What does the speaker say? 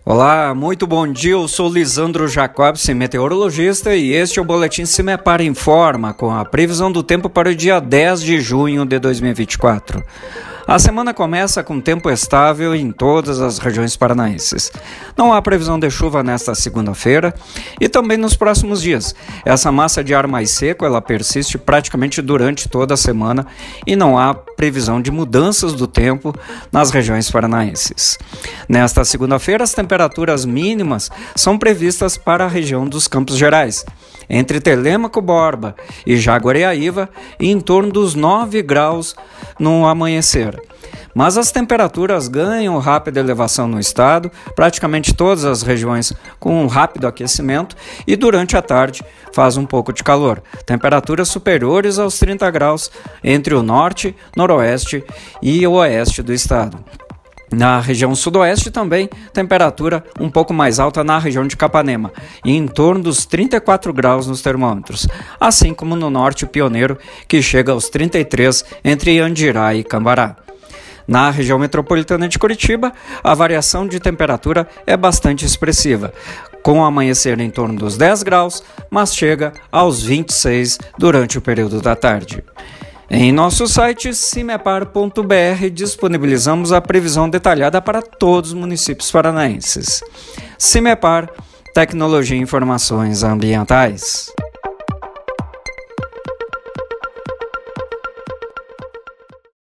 Olá, muito bom dia, eu sou Lisandro Jacobson, meteorologista, e este é o Boletim Cimepar Informa, com a previsão do tempo para o dia 10 de junho de 2024. A semana começa com tempo estável em todas as regiões paranaenses. Não há previsão de chuva nesta segunda-feira e também nos próximos dias. Essa massa de ar mais seco, ela persiste praticamente durante toda a semana e não há previsão de mudanças do tempo nas regiões paranaenses. Nesta segunda-feira, as temperaturas mínimas são previstas para a região dos Campos Gerais, entre Telêmaco, Borba e Jaguariaíva, e em torno dos 9 graus no amanhecer. Mas as temperaturas ganham rápida elevação no estado, praticamente todas as regiões com um rápido aquecimento, e durante a tarde faz um pouco de calor. Temperaturas superiores aos 30 graus entre o norte, noroeste e o oeste do estado. Na região sudoeste também, temperatura um pouco mais alta na região de Capanema, e em torno dos 34 graus nos termômetros, assim como no norte pioneiro, que chega aos 33 entre Andirá e Cambará. Na região metropolitana de Curitiba, a variação de temperatura é bastante expressiva, com o amanhecer em torno dos 10 graus, mas chega aos 26 durante o período da tarde. Em nosso site cimepar.br disponibilizamos a previsão detalhada para todos os municípios paranaenses. Cimepar, Tecnologia e Informações Ambientais.